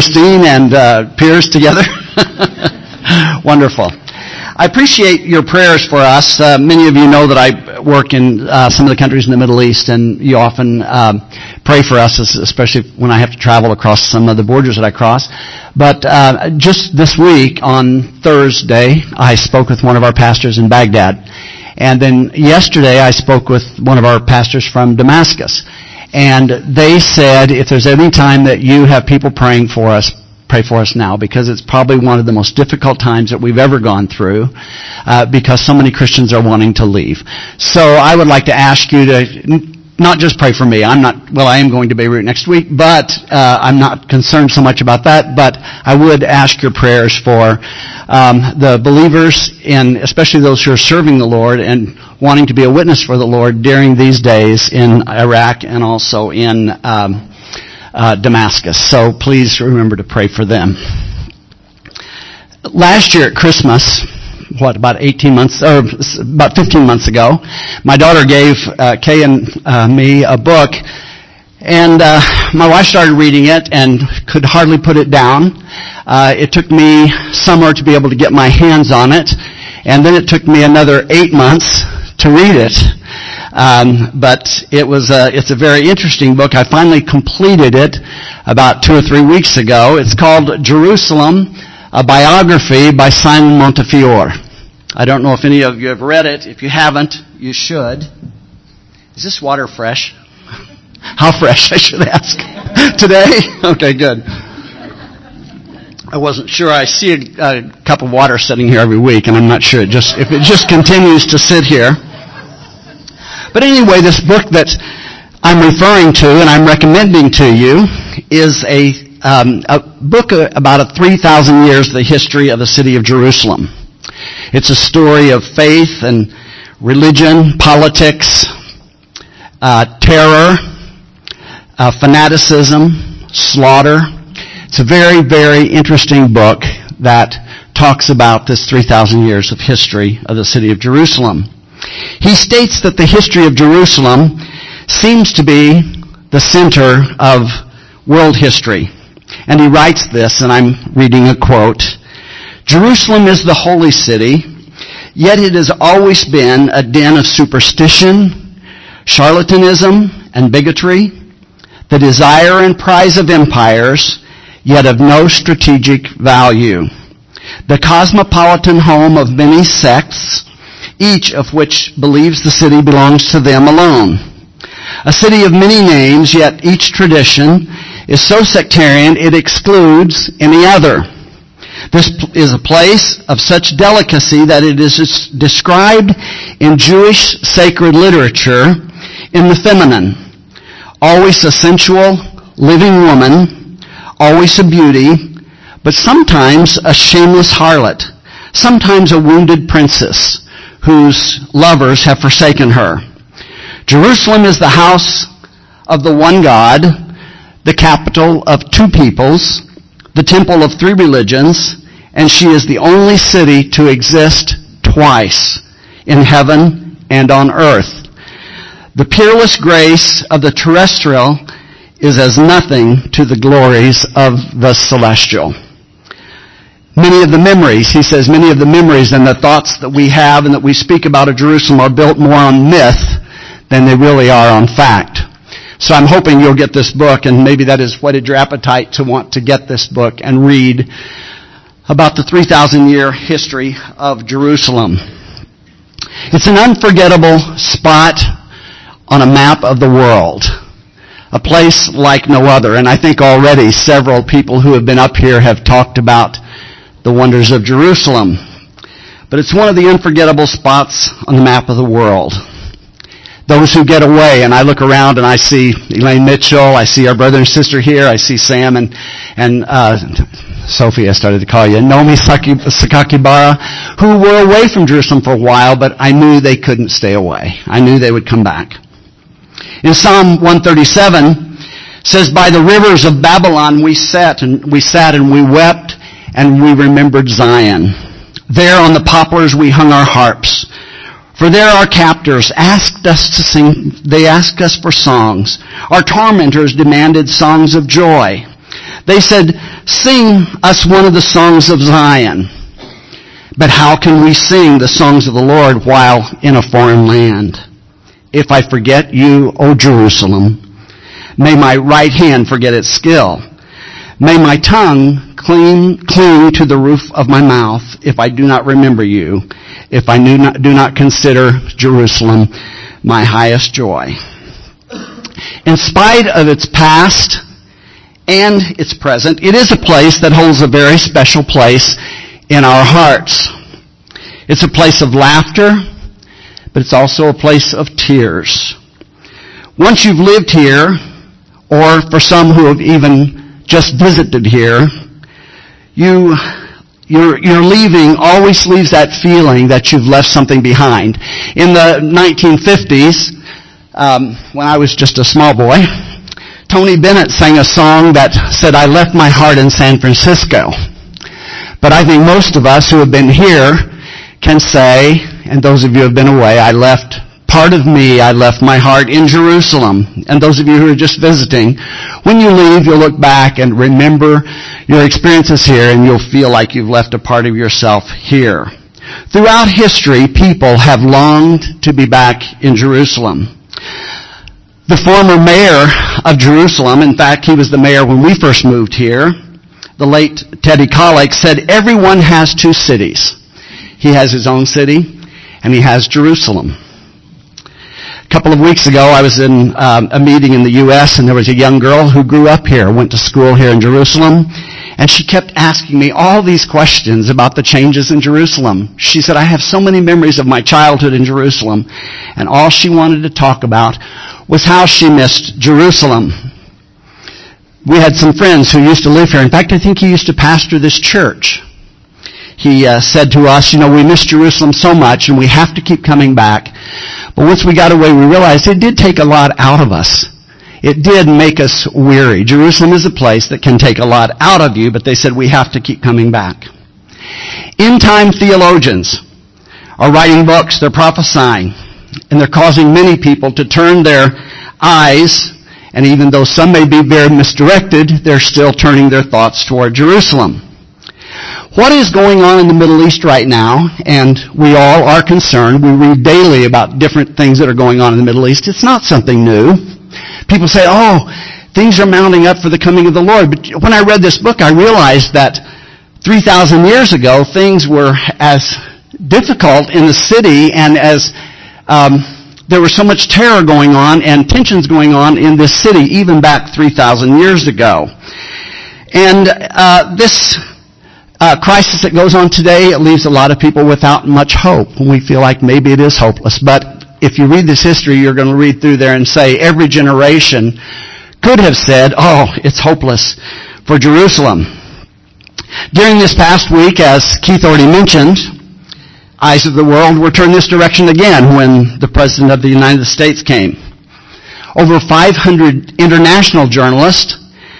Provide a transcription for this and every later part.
Christine and Piers together? Wonderful. I appreciate your prayers for us. Many of you know that I work in some of the countries in the Middle East, and you often pray for us, especially when I have to travel across some of the borders that I cross. But just this week, on Thursday, I spoke with one of our pastors in Baghdad. And then yesterday, I spoke with one of our pastors from Damascus. And they said, if there's any time that you have people praying for us, pray for us now, because it's probably one of the most difficult times that we've ever gone through, because so many Christians are wanting to leave. So I would like to ask you to not just pray for me. I am going to Beirut next week, but I'm not concerned so much about that. But I would ask your prayers for the believers, and especially those who are serving the Lord and wanting to be a witness for the Lord during these days in Iraq and also in Damascus. So please remember to pray for them. Last year at Christmas, about 15 months ago, my daughter gave Kay and me a book, and my wife started reading it and could hardly put it down. It took me summer to be able to get my hands on it, and then it took me another 8 months to read it. But it's a very interesting book. I finally completed it about 2 or 3 weeks ago. It's called Jerusalem, a biography by Simon Montefiore. I don't know if any of you have read it. If you haven't, you should. Is this water fresh? How fresh, I should ask. Today? Okay, good. I wasn't sure. I see a cup of water sitting here every week, and I'm not sure if it just continues to sit here. But anyway, this book that I'm referring to and I'm recommending to you is a book about 3,000 years of the history of the city of Jerusalem. It's a story of faith and religion, politics, terror, fanaticism, slaughter. It's a very, very interesting book that talks about this 3,000 years of history of the city of Jerusalem. He states that the history of Jerusalem seems to be the center of world history. And he writes this, and I'm reading a quote, "Jerusalem is the holy city, yet it has always been a den of superstition, charlatanism, and bigotry, the desire and prize of empires, yet of no strategic value. The cosmopolitan home of many sects, each of which believes the city belongs to them alone. A city of many names, yet each tradition is so sectarian it excludes any other. This is a place of such delicacy that it is described in Jewish sacred literature in the feminine. Always a sensual, living woman, always a beauty, but sometimes a shameless harlot, sometimes a wounded princess, whose lovers have forsaken her. Jerusalem is the house of the one God, the capital of two peoples, the temple of three religions, and she is the only city to exist twice, in heaven and on earth. The peerless grace of the terrestrial is as nothing to the glories of the celestial." Many of the memories, he says, many of the memories and the thoughts that we have and that we speak about of Jerusalem are built more on myth than they really are on fact. So I'm hoping you'll get this book, and maybe that has whetted your appetite to want to get this book and read about the 3,000-year history of Jerusalem. It's an unforgettable spot on a map of the world, a place like no other. And I think already several people who have been up here have talked about the wonders of Jerusalem. But it's one of the unforgettable spots on the map of the world. Those who get away, and I look around and I see Elaine Mitchell, I see our brother and sister here, I see Sam and Sophie, I started to call you, Nomi Sakakibara, who were away from Jerusalem for a while, but I knew they couldn't stay away. I knew they would come back. In Psalm 137, says, "By the rivers of Babylon we sat and we wept, and we remembered Zion. There on the poplars we hung our harps. For there our captors asked us to sing, they asked us for songs. Our tormentors demanded songs of joy. They said, sing us one of the songs of Zion. But how can we sing the songs of the Lord while in a foreign land? If I forget you, O Jerusalem, may my right hand forget its skill. May my tongue cling to the roof of my mouth if I do not remember you, if I do not consider Jerusalem my highest joy. In spite of its past and its present, it is a place that holds a very special place in our hearts. It's a place of laughter, but it's also a place of tears. Once you've lived here, or for some who have even just visited here, your leaving always leaves that feeling that you've left something behind. In the 1950s, when I was just a small boy, Tony Bennett sang a song that said, "I left my heart in San Francisco." But I think most of us who have been here can say, and those of you who have been away, I left my heart in Jerusalem. And those of you who are just visiting, when you leave, you'll look back and remember your experiences here, and you'll feel like you've left a part of yourself here. Throughout history, people have longed to be back in Jerusalem. The former mayor of Jerusalem, in fact, he was the mayor when we first moved here, the late Teddy Kollek, said everyone has two cities. He has his own city, and he has Jerusalem. A couple of weeks ago, I was in a meeting in the U.S., and there was a young girl who grew up here, went to school here in Jerusalem, and she kept asking me all these questions about the changes in Jerusalem. She said, I have so many memories of my childhood in Jerusalem, and all she wanted to talk about was how she missed Jerusalem. We had some friends who used to live here. In fact, I think he used to pastor this church. He said to us, we miss Jerusalem so much, and we have to keep coming back. But once we got away, we realized it did take a lot out of us. It did make us weary. Jerusalem is a place that can take a lot out of you, but they said we have to keep coming back. End-time theologians are writing books, they're prophesying, and they're causing many people to turn their eyes, and even though some may be very misdirected, they're still turning their thoughts toward Jerusalem. What is going on in the Middle East right now, and we all are concerned, we read daily about different things that are going on in the Middle East. It's not something new. People say, things are mounting up for the coming of the Lord. But when I read this book, I realized that 3,000 years ago, things were as difficult in the city, and as there was so much terror going on and tensions going on in this city, even back 3,000 years ago. And this crisis that goes on today, it leaves a lot of people without much hope, and we feel like maybe it is hopeless. But if you read this history, you're going to read through there and say every generation could have said, it's hopeless for Jerusalem. During this past week, as Keith already mentioned, eyes of the world were turned this direction again when the President of the United States came. Over 500 international journalists,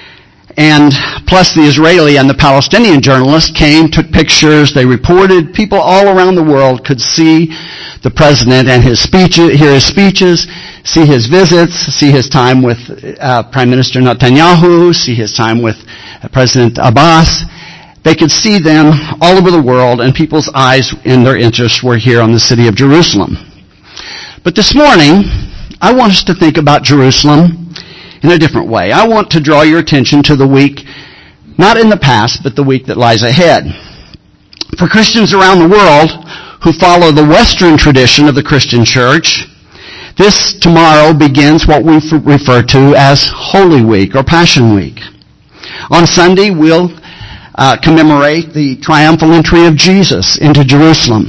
and plus the Israeli and the Palestinian journalists came, took pictures, they reported. People all around the world could see the President and his speeches, hear his speeches, see his visits, see his time with Prime Minister Netanyahu, see his time with President Abbas. They could see them all over the world, and people's eyes and their interests were here on the city of Jerusalem. But this morning, I want us to think about Jerusalem in a different way. I want to draw your attention to the week, not in the past, but the week that lies ahead. For Christians around the world who follow the Western tradition of the Christian church, this tomorrow begins what we refer to as Holy Week or Passion Week. On Sunday, we'll commemorate the triumphal entry of Jesus into Jerusalem.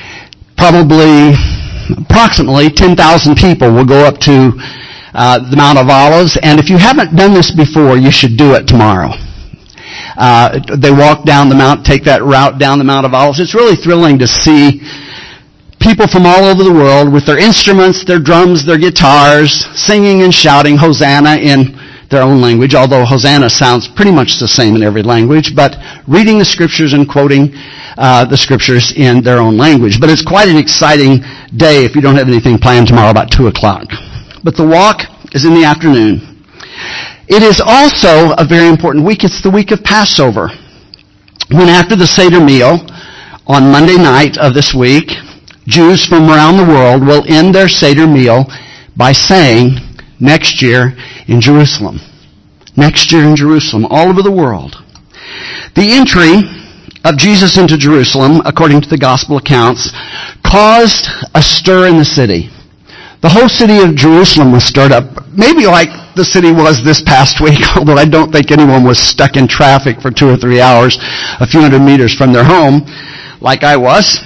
Approximately 10,000 people will go up to the Mount of Olives, and if you haven't done this before, you should do it tomorrow. They walk down the mount, take that route down the Mount of Olives. It's really thrilling to see people from all over the world with their instruments, their drums, their guitars, singing and shouting Hosanna in their own language, although Hosanna sounds pretty much the same in every language, but reading the Scriptures and quoting the Scriptures in their own language. But it's quite an exciting day if you don't have anything planned tomorrow about 2 o'clock. But the walk is in the afternoon. It is also a very important week. It's the week of Passover. When after the Seder meal, on Monday night of this week, Jews from around the world will end their Seder meal by saying, next year in Jerusalem. Next year in Jerusalem, all over the world. The entry of Jesus into Jerusalem, according to the gospel accounts, caused a stir in the city. The whole city of Jerusalem was stirred up, maybe like the city was this past week, although I don't think anyone was stuck in traffic for 2 or 3 hours a few hundred meters from their home, like I was.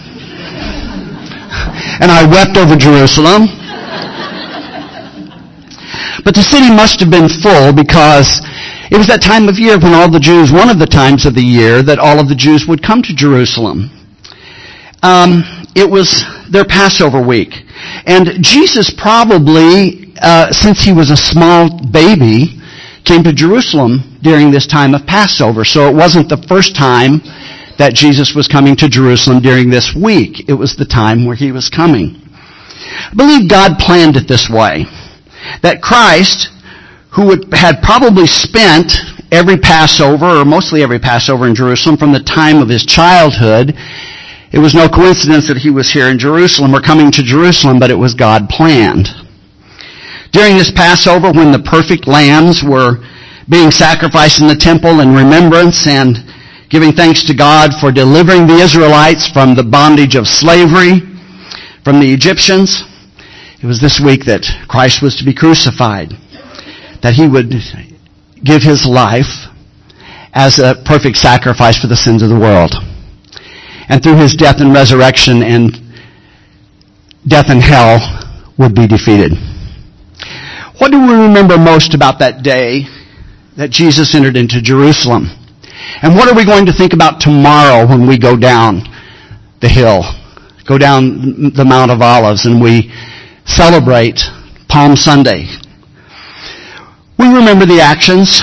And I wept over Jerusalem. But the city must have been full because it was that time of year when all the Jews, one of the times of the year that all of the Jews would come to Jerusalem. It was their Passover week. And Jesus probably, since he was a small baby, came to Jerusalem during this time of Passover. So it wasn't the first time that Jesus was coming to Jerusalem during this week. It was the time where he was coming. I believe God planned it this way. That Christ, who had probably spent every Passover, or mostly every Passover in Jerusalem from the time of his childhood, it was no coincidence that he was here in Jerusalem or coming to Jerusalem, but it was God planned. During this Passover, when the perfect lambs were being sacrificed in the temple in remembrance and giving thanks to God for delivering the Israelites from the bondage of slavery, from the Egyptians, it was this week that Christ was to be crucified, that he would give his life as a perfect sacrifice for the sins of the world. And through his death and resurrection, and death and hell would be defeated. What do we remember most about that day that Jesus entered into Jerusalem? And what are we going to think about tomorrow when we go down the hill, go down the Mount of Olives, and we celebrate Palm Sunday? We remember the actions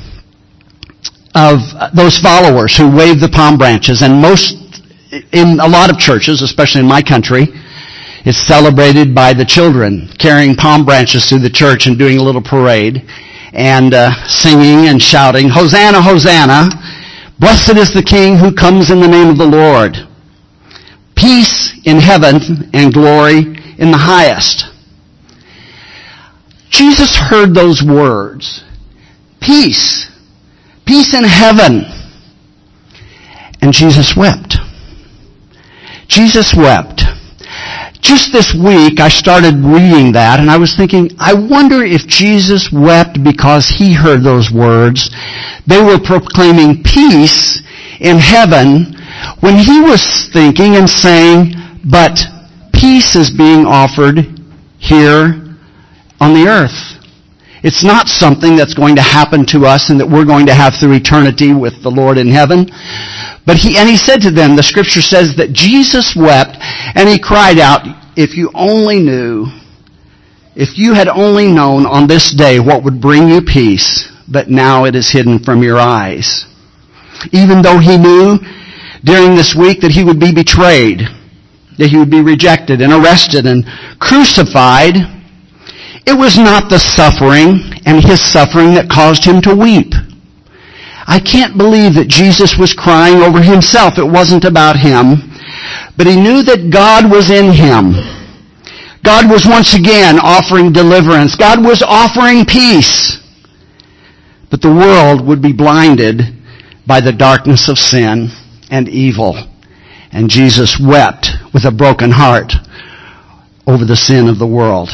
of those followers who waved the palm branches, and in a lot of churches, especially in my country, it's celebrated by the children carrying palm branches through the church and doing a little parade and singing and shouting, "Hosanna, Hosanna! Blessed is the King who comes in the name of the Lord. Peace in heaven and glory in the highest." Jesus heard those words. Peace. Peace in heaven. And Jesus wept. Jesus wept. Just this week, I started reading that, and I was thinking, I wonder if Jesus wept because he heard those words. They were proclaiming peace in heaven when he was thinking and saying, but peace is being offered here on the earth. It's not something that's going to happen to us and that we're going to have through eternity with the Lord in heaven. But he said to them, the scripture says that Jesus wept and he cried out, if you only knew, if you had only known on this day what would bring you peace, but now it is hidden from your eyes. Even though he knew during this week that he would be betrayed, that he would be rejected and arrested and crucified, it was not the suffering and his suffering that caused him to weep. I can't believe that Jesus was crying over himself. It wasn't about him. But he knew that God was in him. God was once again offering deliverance. God was offering peace. But the world would be blinded by the darkness of sin and evil. And Jesus wept with a broken heart over the sin of the world.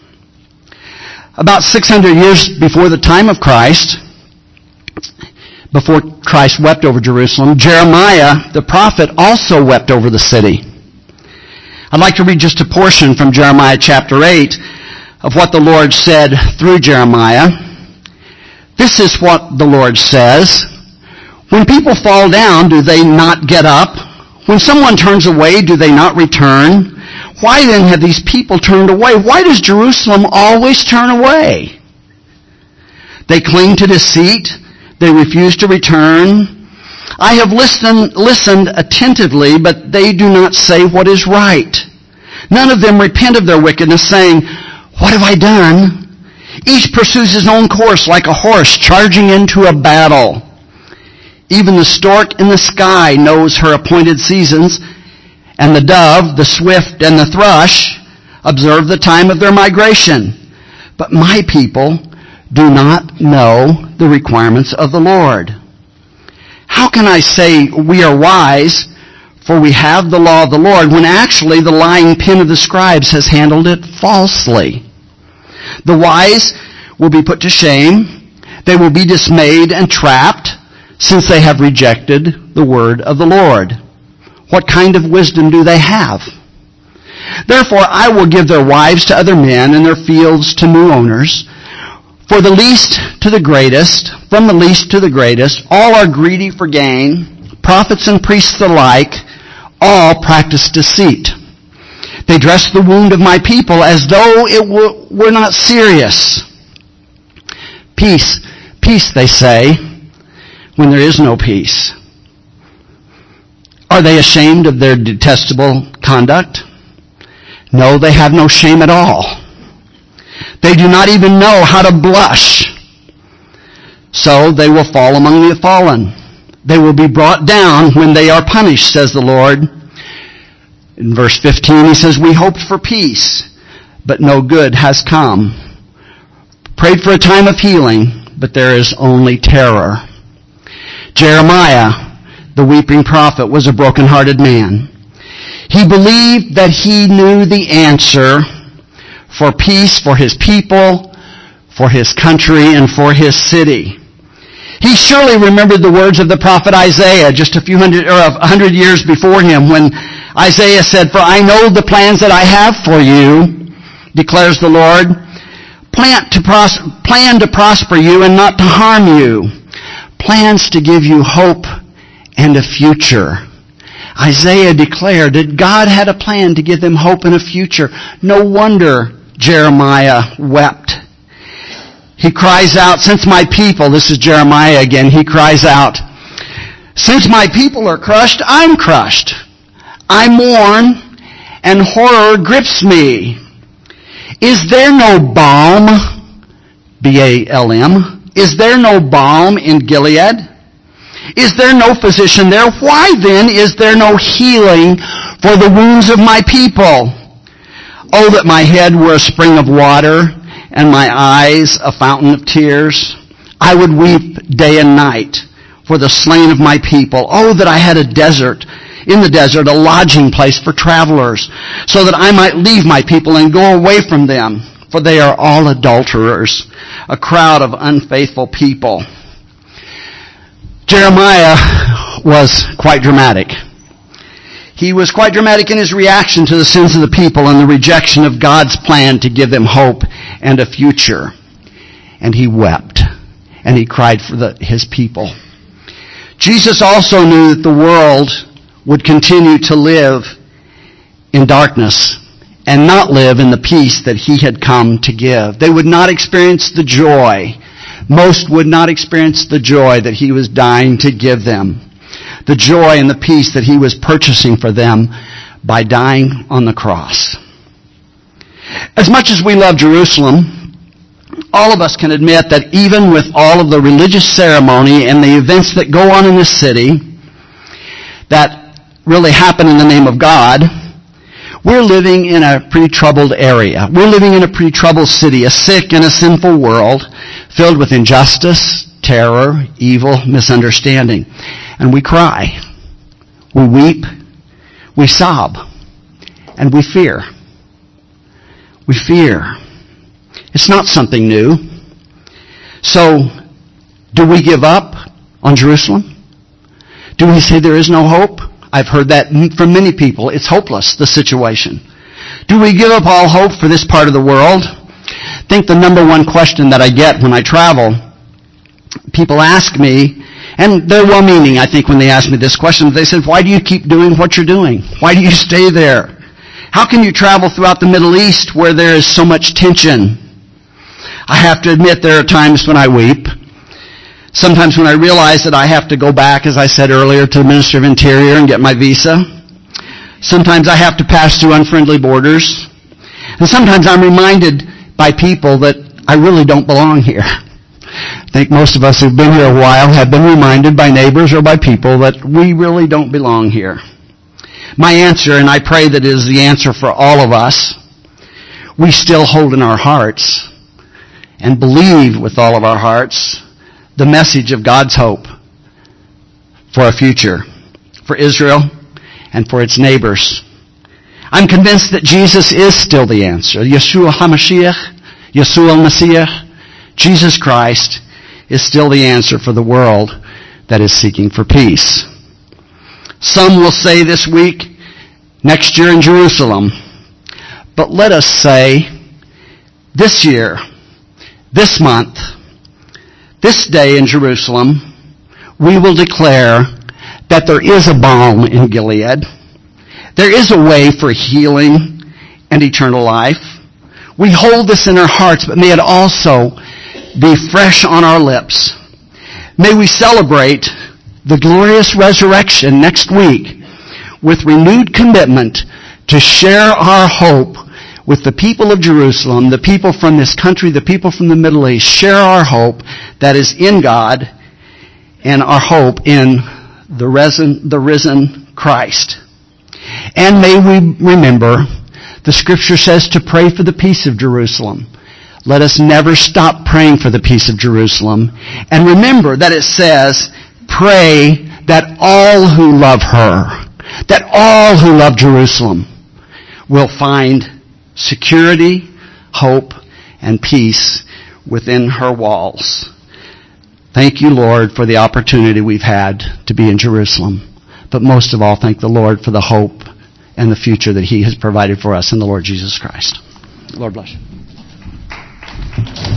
About 600 years before the time of Christ, before Christ wept over Jerusalem, Jeremiah, the prophet, also wept over the city. I'd like to read just a portion from Jeremiah chapter 8 of what the Lord said through Jeremiah. This is what the Lord says. When people fall down, do they not get up? When someone turns away, do they not return? Why then have these people turned away? Why does Jerusalem always turn away? They cling to deceit. They refuse to return. I have listened attentively, but they do not say what is right. None of them repent of their wickedness, saying, what have I done? Each pursues his own course like a horse charging into a battle. Even the stork in the sky knows her appointed seasons, and the dove, the swift, and the thrush observe the time of their migration. But my people do not know the requirements of the Lord. How can I say we are wise, for we have the law of the Lord, when actually the lying pen of the scribes has handled it falsely? The wise will be put to shame. They will be dismayed and trapped, since they have rejected the word of the Lord. What kind of wisdom do they have? Therefore I will give their wives to other men, and their fields to new owners. For the least to the greatest, from the least to the greatest, all are greedy for gain. Prophets and priests alike, all practice deceit. They dress the wound of my people as though it were not serious. Peace, peace, they say, when there is no peace. Are they ashamed of their detestable conduct? No, they have no shame at all. They do not even know how to blush. So they will fall among the fallen. They will be brought down when they are punished, says the Lord. In verse 15 he says, we hoped for peace, but no good has come. Prayed for a time of healing, but there is only terror. Jeremiah, the weeping prophet, was a broken-hearted man. He believed that he knew the answer for peace for his people, for his country, and for his city. He surely remembered the words of the prophet Isaiah just a 100 years before him, when Isaiah said, for I know the plans that I have for you, declares the Lord, plan to prosper you and not to harm you, plans to give you hope and a future. Isaiah declared that God had a plan to give them hope and a future. No wonder Jeremiah wept. He cries out, since my people, this is Jeremiah again, he cries out, since my people are crushed, I'm crushed. I mourn, and horror grips me. Is there no balm, B-A-L-M, is there no balm in Gilead? Is there no physician there? Why then is there no healing for the wounds of my people? Oh, that my head were a spring of water, and my eyes a fountain of tears. I would weep day and night for the slain of my people. Oh, that I had in the desert, a lodging place for travelers, so that I might leave my people and go away from them, for they are all adulterers, a crowd of unfaithful people. Jeremiah was quite dramatic. He was quite dramatic in his reaction to the sins of the people and the rejection of God's plan to give them hope and a future. And he wept, and he cried for his people. Jesus also knew that the world would continue to live in darkness and not live in the peace that he had come to give. They would not experience the joy. Most would not experience the joy that he was dying to give them. The joy and the peace that he was purchasing for them by dying on the cross. As much as we love Jerusalem, all of us can admit that even with all of the religious ceremony and the events that go on in this city that really happen in the name of God, we're living in a pretty troubled area. We're living in a pretty troubled city, a sick and a sinful world filled with injustice, terror, evil, misunderstanding. And we cry, we weep, we sob, and we fear. We fear. It's not something new. So, do we give up on Jerusalem? Do we say there is no hope? I've heard that from many people. It's hopeless, the situation. Do we give up all hope for this part of the world? I think the number one question that I get when I travel, people ask me, and they're well-meaning, I think, when they ask me this question. They said, why do you keep doing what you're doing? Why do you stay there? How can you travel throughout the Middle East where there is so much tension? I have to admit there are times when I weep. Sometimes when I realize that I have to go back, as I said earlier, to the Minister of Interior and get my visa. Sometimes I have to pass through unfriendly borders. And sometimes I'm reminded by people that I really don't belong here. I think most of us who've been here a while have been reminded by neighbors or by people that we really don't belong here. My answer, and I pray that it is the answer for all of us, we still hold in our hearts and believe with all of our hearts the message of God's hope for a future, for Israel and for its neighbors. I'm convinced that Jesus is still the answer. Yeshua HaMashiach, Yeshua Messiah, Jesus Christ is still the answer for the world that is seeking for peace. Some will say this week, next year in Jerusalem. But let us say, this year, this month, this day in Jerusalem, we will declare that there is a balm in Gilead. There is a way for healing and eternal life. We hold this in our hearts, but may it also be fresh on our lips. May we celebrate the glorious resurrection next week with renewed commitment to share our hope with the people of Jerusalem, the people from this country, the people from the Middle East. Share our hope that is in God and our hope in the risen Christ. And may we remember, the Scripture says to pray for the peace of Jerusalem. Let us never stop praying for the peace of Jerusalem. And remember that it says, pray that all who love her, that all who love Jerusalem will find security, hope, and peace within her walls. Thank you, Lord, for the opportunity we've had to be in Jerusalem. But most of all, thank the Lord for the hope and the future that He has provided for us in the Lord Jesus Christ. Lord bless you.